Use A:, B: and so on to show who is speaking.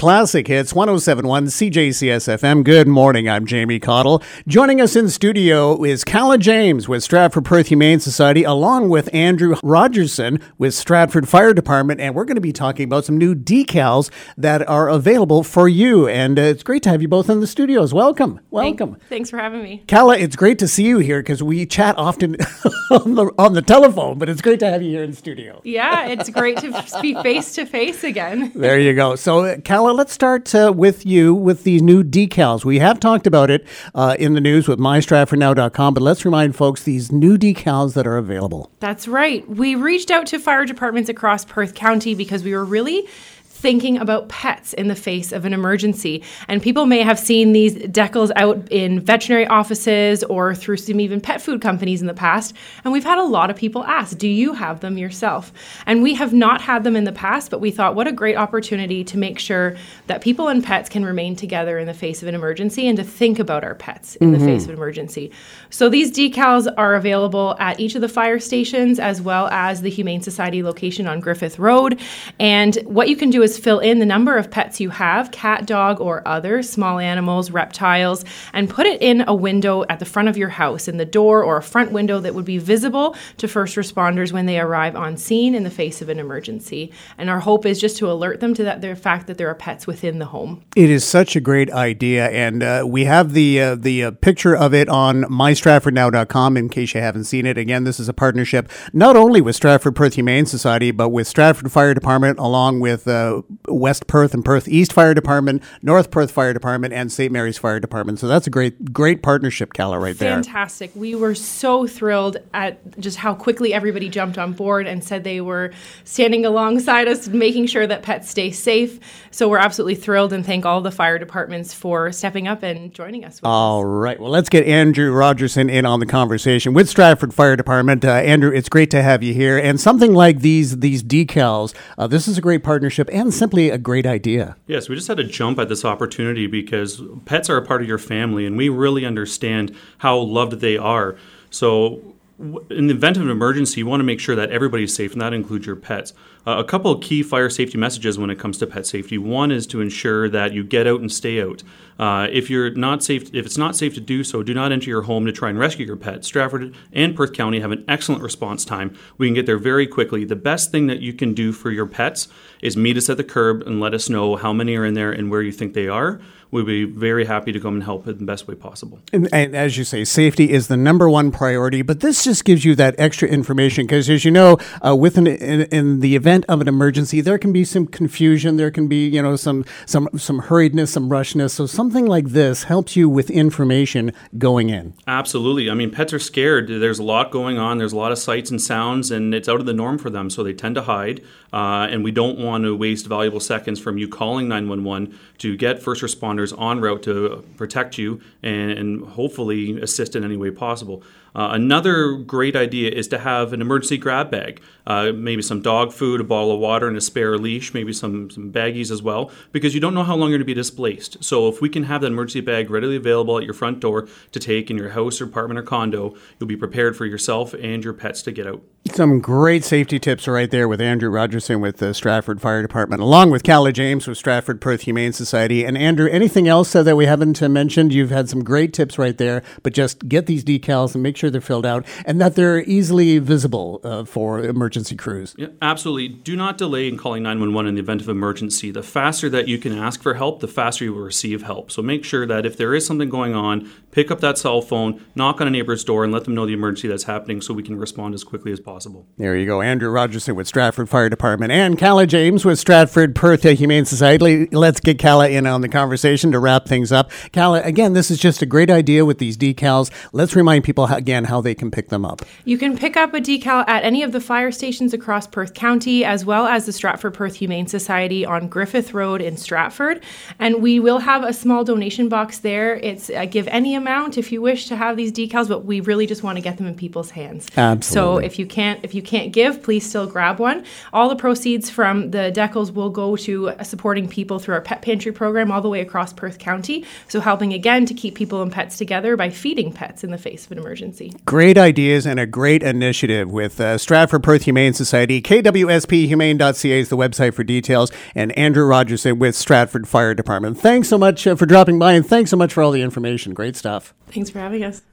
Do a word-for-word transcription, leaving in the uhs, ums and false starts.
A: Classic Hits, one oh seven point one C J C S F M. Good morning, I'm Jamie Cottle. Joining us in studio is Calla James with Stratford Perth Humane Society, along with Andrew Rogerson with Stratford Fire Department, and we're going to be talking about some new decals that are available for you. And uh, it's great to have you both in the studios. Welcome. Welcome.
B: Thanks, thanks for having me.
A: Calla, it's great to see you here because we chat often on, the, on the telephone, but it's great to have you here in the studio.
B: Yeah, it's great to be face to face again.
A: There you go. So, uh, Calla, let's start uh, with you with these new decals. We have talked about it uh, in the news with my stratford now dot com, but let's remind folks these new decals that are available.
B: That's right. We reached out to fire departments across Perth County because we were really thinking about pets in the face of an emergency. And people may have seen these decals out in veterinary offices or through some even pet food companies in the past. And we've had a lot of people ask, do you have them yourself? And we have not had them in the past, but we thought what a great opportunity to make sure that people and pets can remain together in the face of an emergency and to think about our pets in mm-hmm. the face of an emergency. So these decals are available at each of the fire stations as well as the Humane Society location on Griffith Road. And what you can do is fill in the number of pets you have, cat, dog, or other small animals, reptiles, and put it in a window at the front of your house, in the door or a front window that would be visible to first responders when they arrive on scene in the face of an emergency. And our hope is just to alert them to that the fact that there are pets within the home.
A: It is such a great idea, and uh, we have the uh, the uh, picture of it on my stratford now dot com in case you haven't seen it. Again, this is a partnership not only with Stratford Perth Humane Society, but with Stratford Fire Department, along with uh, West Perth and Perth East Fire Department, North Perth Fire Department, and Saint Mary's Fire Department. So that's a great, great partnership, Calla, right there.
B: Fantastic. We were so thrilled at just how quickly everybody jumped on board and said they were standing alongside us, making sure that pets stay safe. So we're absolutely thrilled and thank all the fire departments for stepping up and joining us. With
A: all
B: us.
A: right. Well, let's get Andrew Rogerson in on the conversation with Stratford Fire Department. Uh, Andrew, it's great to have you here. And something like these, these decals, uh, this is a great partnership and simply a great idea.
C: Yes, we just had to jump at this opportunity because pets are a part of your family and we really understand how loved they are. So in the event of an emergency, you want to make sure that everybody's safe, and that includes your pets. Uh, a couple of key fire safety messages when it comes to pet safety. One is to ensure that you get out and stay out. Uh, if you're not safe, if it's not safe to do so, do not enter your home to try and rescue your pet. Stratford and Perth County have an excellent response time. We can get there very quickly. The best thing that you can do for your pets is meet us at the curb and let us know how many are in there and where you think they are. We'll be very happy to come and help in the best way possible.
A: And, and as you say, safety is the number one priority, but this just gives you that extra information because, as you know, uh, with an, in, in the event of an emergency, there can be some confusion, there can be, you know, some some some hurriedness, some rushness. So something like this helps you with information going in.
C: Absolutely. I mean, pets are scared. There's a lot going on. There's a lot of sights and sounds, and it's out of the norm for them, so they tend to hide. Uh, and we don't want to waste valuable seconds from you calling nine one one to get first responders on route to protect you and, and hopefully assist in any way possible. Uh, another great idea is to have an emergency grab bag, uh, maybe some dog food, a bottle of water, and a spare leash, maybe some, some baggies as well, because you don't know how long you're going to be displaced. So if we can have that emergency bag readily available at your front door to take in your house or apartment or condo, you'll be prepared for yourself and your pets to get out.
A: Some great safety tips right there with Andrew Rogerson with the Stratford Fire Department, along with Calla James with Stratford Perth Humane Society. And Andrew, anything else uh, that we haven't uh, mentioned? You've had some great tips right there, but just get these decals and make sure they're filled out and that they're easily visible uh, for emergency crews.
C: Yeah, absolutely. Do not delay in calling nine one one in the event of emergency. The faster that you can ask for help, the faster you will receive help. So make sure that if there is something going on, pick up that cell phone, knock on a neighbor's door, and let them know the emergency that's happening so we can respond as quickly as possible.
A: There you go. Andrew Rogerson with Stratford Fire Department and Calla James with Stratford Perth Humane Society. Let's get Calla in on the conversation to wrap things up. Calla, again, this is just a great idea with these decals. Let's remind people, how, again, how they can pick them up.
B: You can pick up a decal at any of the fire stations across Perth County, as well as the Stratford Perth Humane Society on Griffith Road in Stratford. And we will have a small donation box there. It's uh, give any amount if you wish to have these decals, but we really just want to get them in people's hands.
A: Absolutely.
B: So if you can't, if you can't give, please still grab one. All the proceeds from the decals will go to uh, supporting people through our pet pantry program all the way across Perth County. So helping again to keep people and pets together by feeding pets in the face of an emergency.
A: Great idea. ideas and a great initiative with uh, Stratford Perth Humane Society. K W S P humane dot C A is the website for details. And Andrew Rogerson with Stratford Fire Department. Thanks so much uh, for dropping by, and thanks so much for all the information. Great stuff.
B: Thanks for having us.